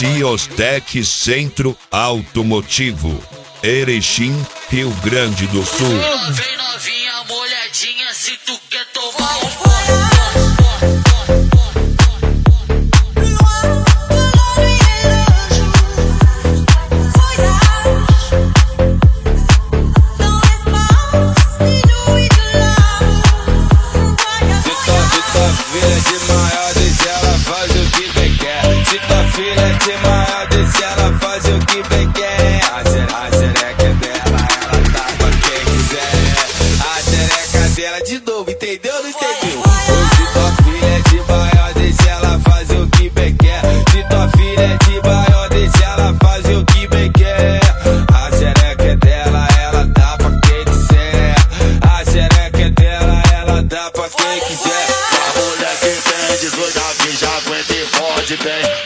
Ciostec Centro Automotivo, Erechim, Rio Grande do Sul. Vem novinha, molhadinha, se tu quer tomar um filha de maior, deixa ela fazer o que bem quer. A xereca é dela, ela tá pra quem quiser. A xereca dela de novo, entendeu ou não entendeu? Hoje tua filha é de maior, deixa ela fazer o que bem quer. Se tua filha é de maior, deixa ela fazer o que bem quer. A xereca é dela, ela dá pra quem quiser. A xereca é dela, ela dá pra quem quiser. A mulher que tem 18 aqui já aguenta e fode bem.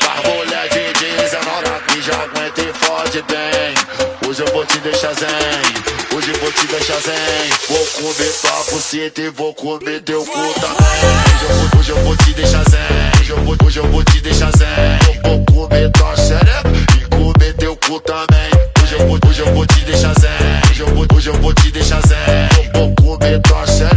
Já aguenta e fode bem. Hoje eu vou te deixar zen. Hoje eu vou te deixar zen. Vou comer tua buceta e vou comer teu cu também. Hoje eu vou te deixar zen. Hoje eu vou te deixar zen. Vou comer tua xereca e comer teu cu também. Hoje eu vou te deixar zen. Hoje eu vou te deixar zen. Vou comer tua xereca